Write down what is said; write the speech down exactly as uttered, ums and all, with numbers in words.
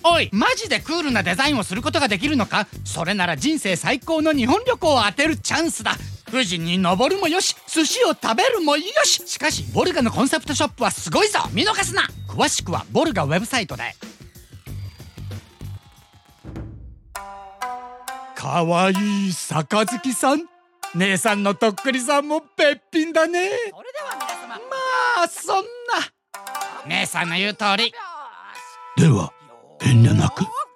おい、マジでクールなデザインをすることができるのか？それなら人生最高の日本旅行を当てるチャンスだ。富士に登るもよし、寿司を食べるもよし。しかしボルガのコンセプトショップはすごいぞ。見逃すな。詳しくはボルガウェブサイトで。かわいい杯さん、姉さんのとっくりさんもべっぴんだね。それでは皆様、まあそんな姉さんの言う通り。 では遠慮なく。